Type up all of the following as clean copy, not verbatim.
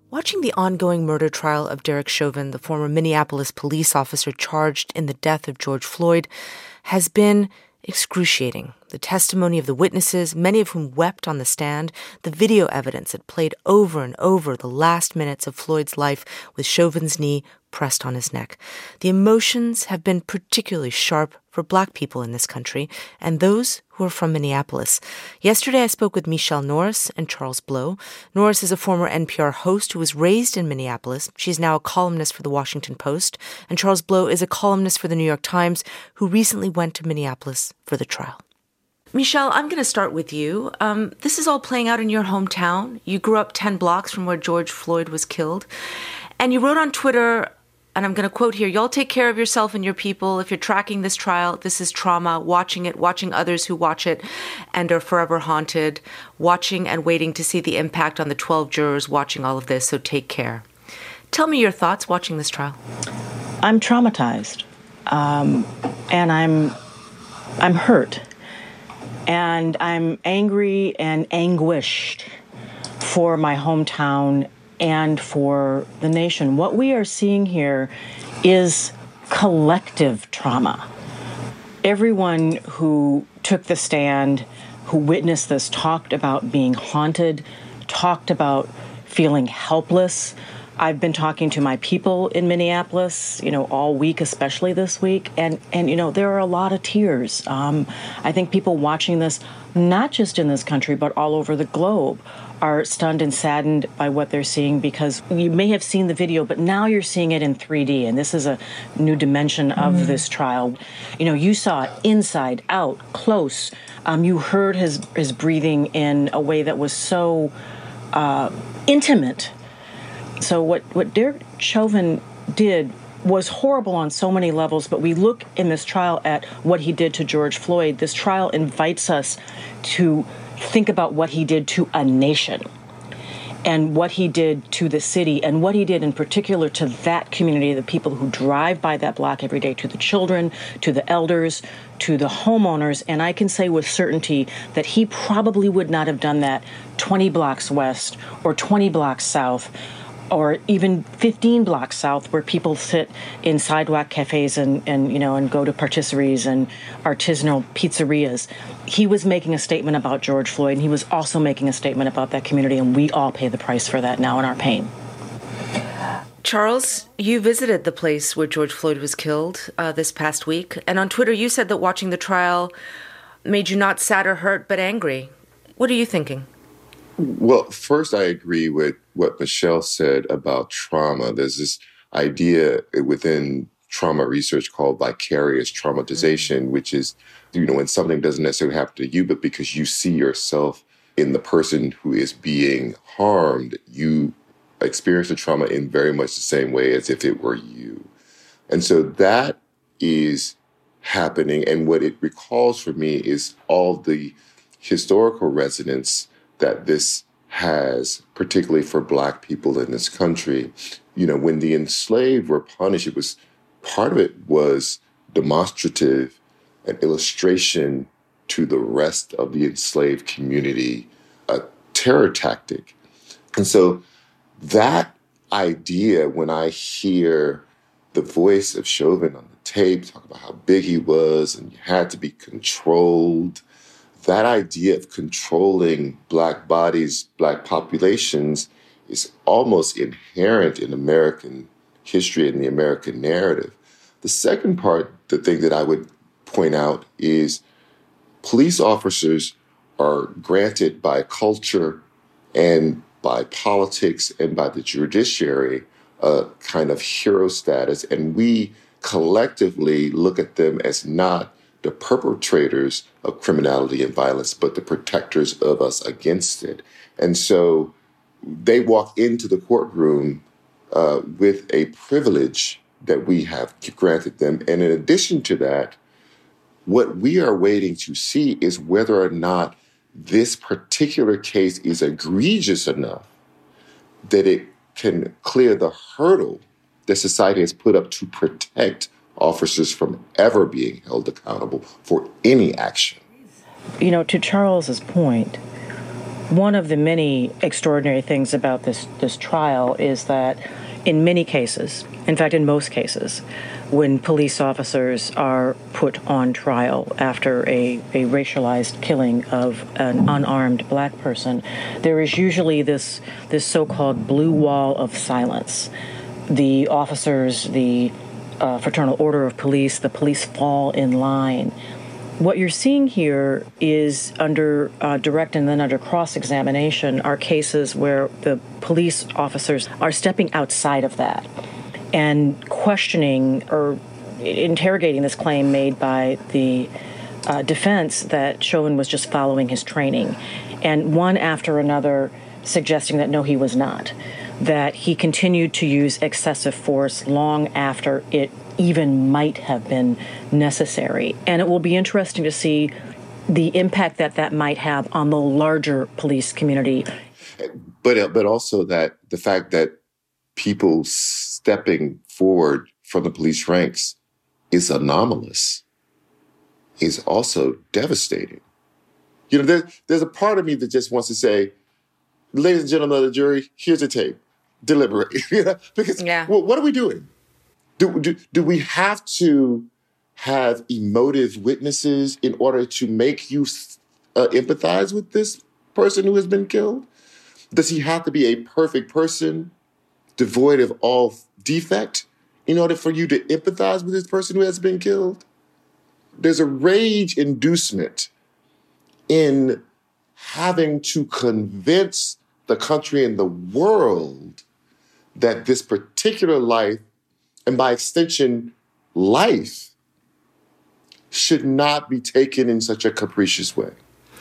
Watching the ongoing murder trial of Derek Chauvin, the former Minneapolis police officer charged in the death of George Floyd, has been excruciating. The testimony of the witnesses, many of whom wept on the stand, the video evidence that played over and over the last minutes of Floyd's life with Chauvin's knee pressed on his neck. The emotions have been particularly sharp for Black people in this country and those who are from Minneapolis. Yesterday, I spoke with Michelle Norris and Charles Blow. Norris is a former NPR host who was raised in Minneapolis. She's now a columnist for the Washington Post. And Charles Blow is a columnist for the New York Times who recently went to Minneapolis for the trial. Michelle, I'm going to start with you. This is all playing out in your hometown. You grew up 10 blocks from where George Floyd was killed. And you wrote on Twitter, and I'm going to quote here, "Y'all take care of yourself and your people. If you're tracking this trial, this is trauma. Watching it, watching others who watch it and are forever haunted. Watching and waiting to see the impact on the 12 jurors watching all of this, so take care." Tell me your thoughts watching this trial. I'm traumatized, and I'm hurt. And I'm angry and anguished for my hometown and for the nation. What we are seeing here is collective trauma. Everyone who took the stand, who witnessed this, talked about being haunted, talked about feeling helpless. I've been talking to my people in Minneapolis, all week, especially this week. And there are a lot of tears. I think people watching this, not just in this country, but all over the globe, are stunned and saddened by what they're seeing, because you may have seen the video, but now you're seeing it in 3D. And this is a new dimension of this trial. You saw it inside, out, close. You heard his breathing in a way that was so intimate. So what Derek Chauvin did was horrible on so many levels, but we look in this trial at what he did to George Floyd. This trial invites us to think about what he did to a nation and what he did to the city and what he did in particular to that community, the people who drive by that block every day, to the children, to the elders, to the homeowners. And I can say with certainty that he probably would not have done that 20 blocks west or 20 blocks south, or even 15 blocks south, where people sit in sidewalk cafes and go to patisseries and artisanal pizzerias. He was making a statement about George Floyd, and he was also making a statement about that community, and we all pay the price for that now in our pain. Charles, you visited the place where George Floyd was killed this past week, and on Twitter you said that watching the trial made you not sad or hurt, but angry. What are you thinking? Well, first, I agree with what Michelle said about trauma. There's this idea within trauma research called vicarious traumatization, which is, when something doesn't necessarily happen to you, but because you see yourself in the person who is being harmed, you experience the trauma in very much the same way as if it were you. And so that is happening. And what it recalls for me is all the historical resonance that this has, particularly for Black people in this country. When the enslaved were punished, part of it was demonstrative, an illustration to the rest of the enslaved community, a terror tactic. And so that idea, when I hear the voice of Chauvin on the tape, talk about how big he was and you had to be controlled, that idea of controlling Black bodies, Black populations, is almost inherent in American history and the American narrative. The second part, the thing that I would point out, is police officers are granted by culture and by politics and by the judiciary a kind of hero status, and we collectively look at them as not the perpetrators of criminality and violence, but the protectors of us against it. And so they walk into the courtroom with a privilege that we have granted them. And in addition to that, what we are waiting to see is whether or not this particular case is egregious enough that it can clear the hurdle that society has put up to protect officers from ever being held accountable for any action. To Charles's point, One of the many extraordinary things about this trial is that in many cases, in fact, in most cases, when police officers are put on trial after a racialized killing of an unarmed black person, there is usually this so-called blue wall of silence. The officers, the Fraternal Order of Police, the police fall in line. What you're seeing here is under direct and then under cross-examination are cases where the police officers are stepping outside of that and questioning or interrogating this claim made by the defense that Chauvin was just following his training, and one after another suggesting that no, he was not, that he continued to use excessive force long after it even might have been necessary. And it will be interesting to see the impact that might have on the larger police community. But also that the fact that people stepping forward from the police ranks is anomalous is also devastating. You know, there's a part of me that just wants to say, ladies and gentlemen of the jury, here's a tape. Deliberate. You know? Because well, what are we doing? Do we have to have emotive witnesses in order to make you empathize with this person who has been killed? Does he have to be a perfect person, devoid of all defect, in order for you to empathize with this person who has been killed? There's a rage inducement in having to convince the country and the world that this particular life, and by extension, life, should not be taken in such a capricious way.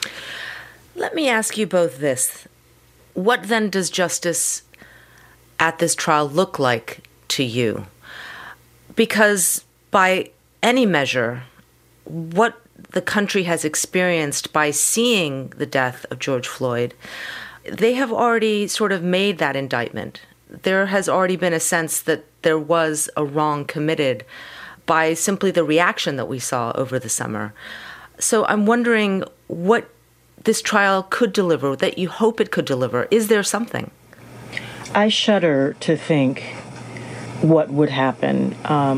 Let me ask you both this. What then does justice at this trial look like to you? Because by any measure, what the country has experienced by seeing the death of George Floyd, they have already sort of made that indictment. There has already been a sense that there was a wrong committed by simply the reaction that we saw over the summer. So I'm wondering what this trial could deliver, that you hope it could deliver. Is there something? I shudder to think what would happen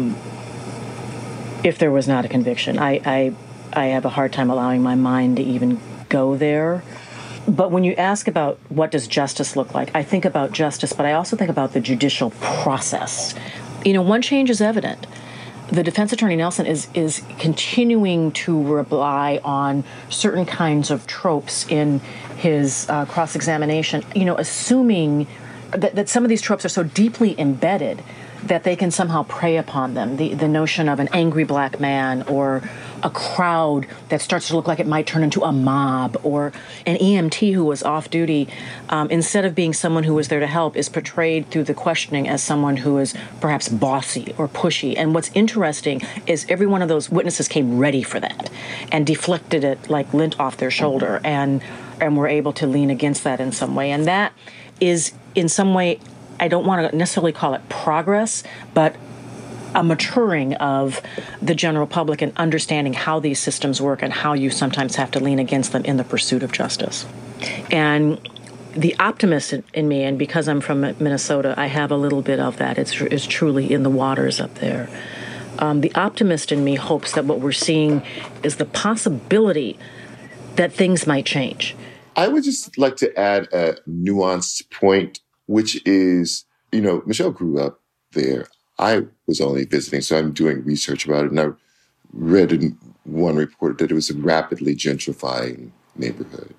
if there was not a conviction. I have a hard time allowing my mind to even go there. But when you ask about what does justice look like, I think about justice, but I also think about the judicial process. You know, one change is evident. The defense attorney Nelson is continuing to rely on certain kinds of tropes in his cross-examination, you know, assuming that some of these tropes are so deeply embedded that they can somehow prey upon them. The notion of an angry black man, or a crowd that starts to look like it might turn into a mob, or an EMT who was off duty, instead of being someone who was there to help, is portrayed through the questioning as someone who is perhaps bossy or pushy. And what's interesting is every one of those witnesses came ready for that and deflected it like lint off their shoulder, and were able to lean against that in some way. And that is, in some way, I don't want to necessarily call it progress, but a maturing of the general public and understanding how these systems work and how you sometimes have to lean against them in the pursuit of justice. And the optimist in me, and because I'm from Minnesota, I have a little bit of that. It's truly in the waters up there. The optimist in me hopes that what we're seeing is the possibility that things might change. I would just like to add a nuanced point, which is, you know, Michelle grew up there. I was only visiting, so I'm doing research about it. And I read in one report that it was a rapidly gentrifying neighborhood.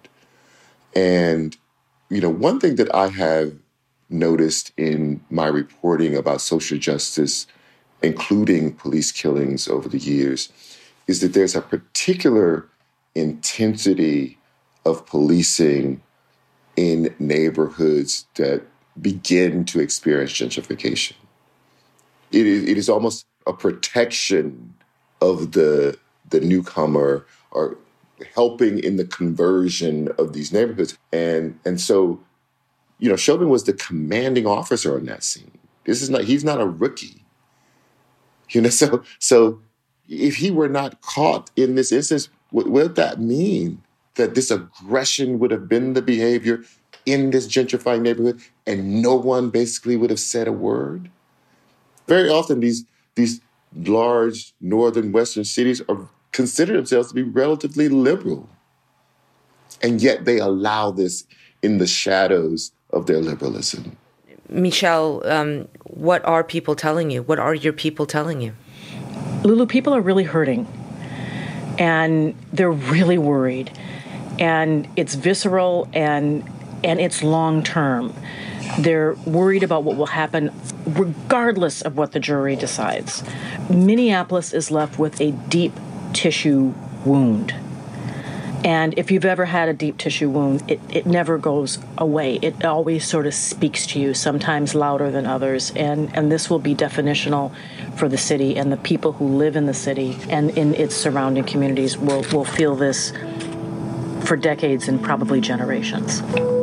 And, you know, one thing that I have noticed in my reporting about social justice, including police killings over the years, is that there's a particular intensity of policing in neighborhoods that begin to experience gentrification. It is almost a protection of the newcomer, or helping in the conversion of these neighborhoods. And so, you know, Chauvin was the commanding officer on that scene. He's not a rookie. You know, so if he were not caught in this instance, what would that mean that this aggression would have been the behavior in this gentrifying neighborhood and no one basically would have said a word? Very often these large northern western cities consider themselves to be relatively liberal. And yet they allow this in the shadows of their liberalism. Michelle, what are people telling you? What are your people telling you? Lulu, people are really hurting. And they're really worried. And it's visceral and it's long term. They're worried about what will happen regardless of what the jury decides. Minneapolis is left with a deep tissue wound. And if you've ever had a deep tissue wound, it never goes away. It always sort of speaks to you, sometimes louder than others. And this will be definitional for the city, and the people who live in the city and in its surrounding communities will feel this for decades and probably generations.